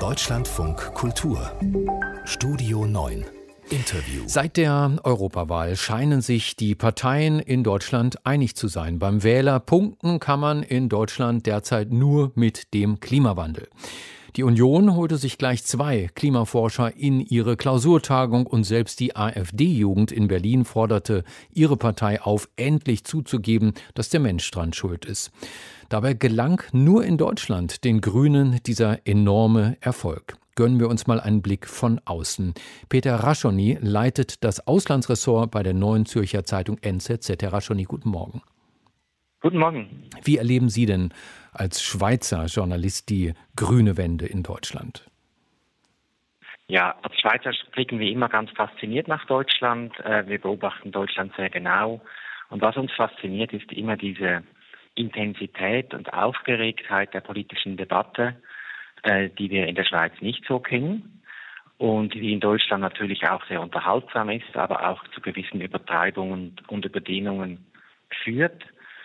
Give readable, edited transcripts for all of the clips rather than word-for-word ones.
Deutschlandfunk Kultur Studio 9 Interview. Seit der Europawahl scheinen sich die Parteien in Deutschland einig zu sein. Beim Wähler punkten kann man in Deutschland derzeit nur mit dem Klimawandel. Die Union holte sich gleich 2 Klimaforscher in ihre Klausurtagung und selbst die AfD-Jugend in Berlin forderte ihre Partei auf, endlich zuzugeben, dass der Mensch dran schuld ist. Dabei gelang nur in Deutschland den Grünen dieser enorme Erfolg. Gönnen wir uns mal einen Blick von außen. Peter Raschony leitet das Auslandsressort bei der Neuen Zürcher Zeitung NZZ. Herr Raschony, guten Morgen. Guten Morgen. Wie erleben Sie denn als Schweizer Journalist die grüne Wende in Deutschland? Ja, als Schweizer blicken wir immer ganz fasziniert nach Deutschland. Wir beobachten Deutschland sehr genau. Und was uns fasziniert, ist immer diese Intensität und Aufgeregtheit der politischen Debatte, die wir in der Schweiz nicht so kennen und die in Deutschland natürlich auch sehr unterhaltsam ist, aber auch zu gewissen Übertreibungen und Überdehnungen führt.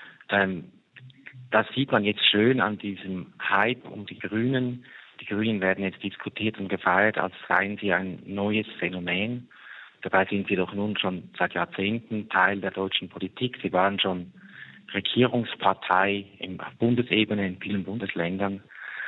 Das sieht man jetzt schön an diesem Hype um die Grünen. Die Grünen werden jetzt diskutiert und gefeiert, als seien sie ein neues Phänomen. Dabei sind sie doch nun schon seit Jahrzehnten Teil der deutschen Politik. Sie waren schon Regierungspartei auf Bundesebene in vielen Bundesländern.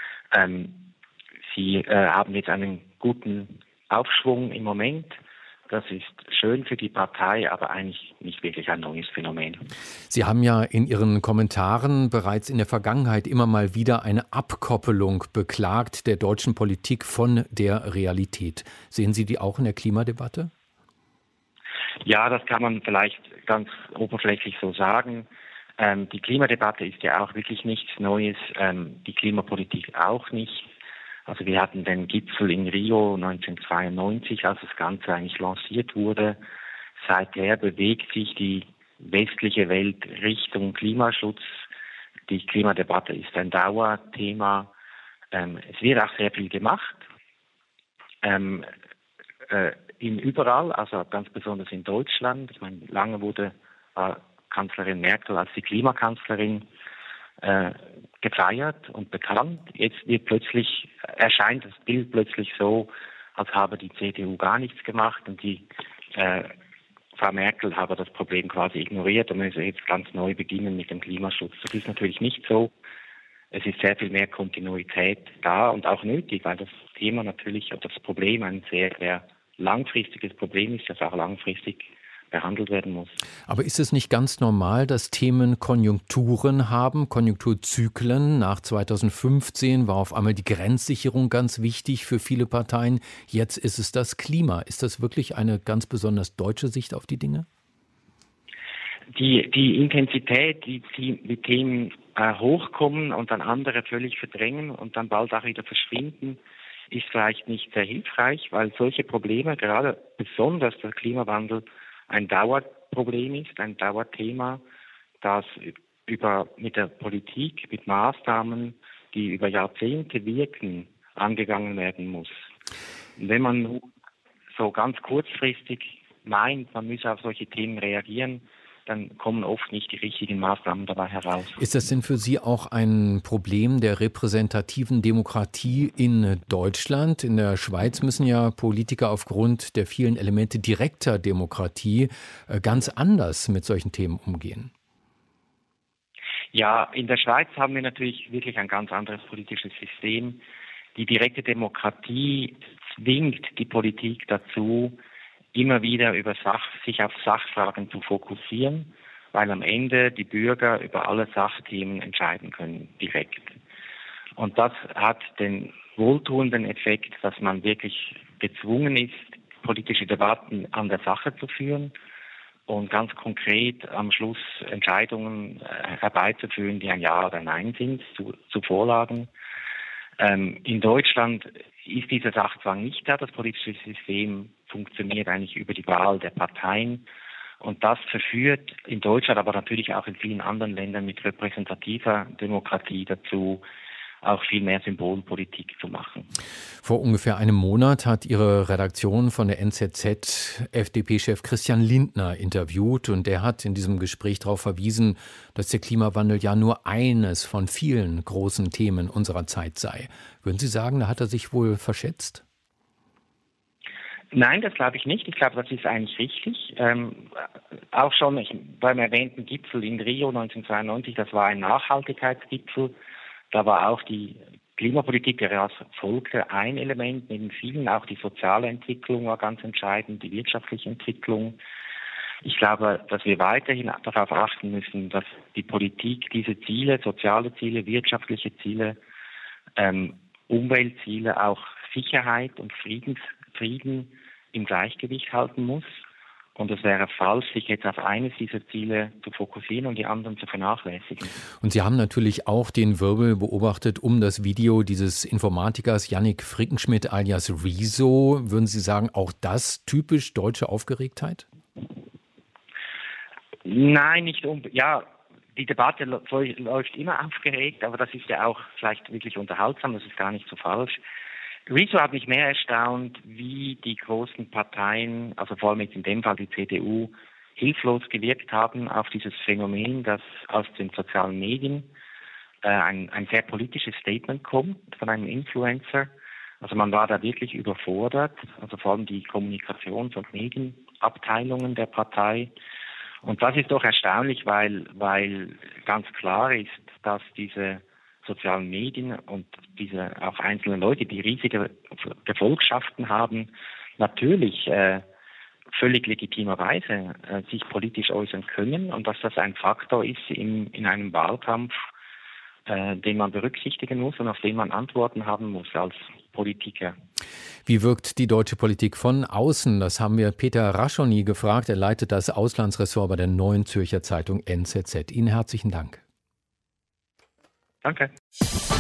Sie haben jetzt einen guten Aufschwung im Moment. Das ist schön für die Partei, aber eigentlich nicht wirklich ein neues Phänomen. Sie haben ja in Ihren Kommentaren bereits in der Vergangenheit immer mal wieder eine Abkoppelung beklagt der deutschen Politik von der Realität. Sehen Sie die auch in der Klimadebatte? Ja, das kann man vielleicht ganz oberflächlich so sagen. Die Klimadebatte ist ja auch wirklich nichts Neues, die Klimapolitik auch nicht. Also wir hatten den Gipfel in Rio 1992, als das Ganze eigentlich lanciert wurde. Seither bewegt sich die westliche Welt Richtung Klimaschutz. Die Klimadebatte ist ein Dauerthema. Es wird auch sehr viel gemacht. Überall, also ganz besonders in Deutschland. Ich meine, lange wurde Kanzlerin Merkel als die Klimakanzlerin gefeiert und bekannt. Jetzt erscheint das Bild plötzlich so, als habe die CDU gar nichts gemacht und die Frau Merkel habe das Problem quasi ignoriert und müsse jetzt ganz neu beginnen mit dem Klimaschutz. Das ist natürlich nicht so. Es ist sehr viel mehr Kontinuität da und auch nötig, weil das Thema natürlich, oder das Problem ein sehr, sehr langfristiges Problem ist, das auch langfristig behandelt werden muss. Aber ist es nicht ganz normal, dass Themen Konjunkturen haben, Konjunkturzyklen? Nach 2015 war auf einmal die Grenzsicherung ganz wichtig für viele Parteien. Jetzt ist es das Klima. Ist das wirklich eine ganz besonders deutsche Sicht auf die Dinge? Die Intensität, die Themen hochkommen und dann andere völlig verdrängen und dann bald auch wieder verschwinden, ist vielleicht nicht sehr hilfreich, weil solche Probleme, gerade besonders der Klimawandel, ein Dauerproblem ist, ein Dauerthema, das mit der Politik, mit Maßnahmen, die über Jahrzehnte wirken, angegangen werden muss. Und wenn man so ganz kurzfristig meint, man müsse auf solche Themen reagieren, dann kommen oft nicht die richtigen Maßnahmen dabei heraus. Ist das denn für Sie auch ein Problem der repräsentativen Demokratie in Deutschland? In der Schweiz müssen ja Politiker aufgrund der vielen Elemente direkter Demokratie ganz anders mit solchen Themen umgehen. Ja, in der Schweiz haben wir natürlich wirklich ein ganz anderes politisches System. Die direkte Demokratie zwingt die Politik dazu, immer wieder sich auf Sachfragen zu fokussieren, weil am Ende die Bürger über alle Sachthemen entscheiden können, direkt. Und das hat den wohltuenden Effekt, dass man wirklich gezwungen ist, politische Debatten an der Sache zu führen und ganz konkret am Schluss Entscheidungen herbeizuführen, die ein Ja oder Nein sind, zu Vorlagen. In Deutschland ist dieser Sachzwang nicht da. Das politische System funktioniert eigentlich über die Wahl der Parteien. Und das verführt in Deutschland, aber natürlich auch in vielen anderen Ländern mit repräsentativer Demokratie dazu, auch viel mehr Symbolpolitik zu machen. Vor ungefähr einem Monat hat Ihre Redaktion von der NZZ FDP-Chef Christian Lindner interviewt und der hat in diesem Gespräch darauf verwiesen, dass der Klimawandel ja nur eines von vielen großen Themen unserer Zeit sei. Würden Sie sagen, da hat er sich wohl verschätzt? Nein, das glaube ich nicht. Ich glaube, das ist eigentlich richtig. Auch schon beim erwähnten Gipfel in Rio 1992, das war ein Nachhaltigkeitsgipfel. Da war auch die Klimapolitik, der daraus folgte, ein Element neben vielen. Auch die soziale Entwicklung war ganz entscheidend, die wirtschaftliche Entwicklung. Ich glaube, dass wir weiterhin darauf achten müssen, dass die Politik diese Ziele, soziale Ziele, wirtschaftliche Ziele, Umweltziele, auch Sicherheit und Frieden im Gleichgewicht halten muss. Und es wäre falsch, sich jetzt auf eines dieser Ziele zu fokussieren und die anderen zu vernachlässigen. Und Sie haben natürlich auch den Wirbel beobachtet um das Video dieses Informatikers Yannick Frickenschmidt alias Rezo. Würden Sie sagen, auch das typisch deutsche Aufgeregtheit? Nein, nicht unbedingt. Ja, die Debatte läuft immer aufgeregt, aber das ist ja auch vielleicht wirklich unterhaltsam, das ist gar nicht so falsch. Rezo hat mich mehr erstaunt, wie die großen Parteien, also vor allem jetzt in dem Fall die CDU, hilflos gewirkt haben auf dieses Phänomen, dass aus den sozialen Medien ein sehr politisches Statement kommt von einem Influencer. Also man war da wirklich überfordert, also vor allem die Kommunikations- und Medienabteilungen der Partei. Und das ist doch erstaunlich, weil ganz klar ist, dass diese sozialen Medien und diese auch einzelnen Leute, die riesige Gefolgschaften haben, natürlich völlig legitimerweise sich politisch äußern können und dass das ein Faktor ist in einem Wahlkampf, den man berücksichtigen muss und auf den man Antworten haben muss als Politiker. Wie wirkt die deutsche Politik von außen? Das haben wir Peter Raschony gefragt. Er leitet das Auslandsressort bei der Neuen Zürcher Zeitung NZZ. Ihnen herzlichen Dank. Danke.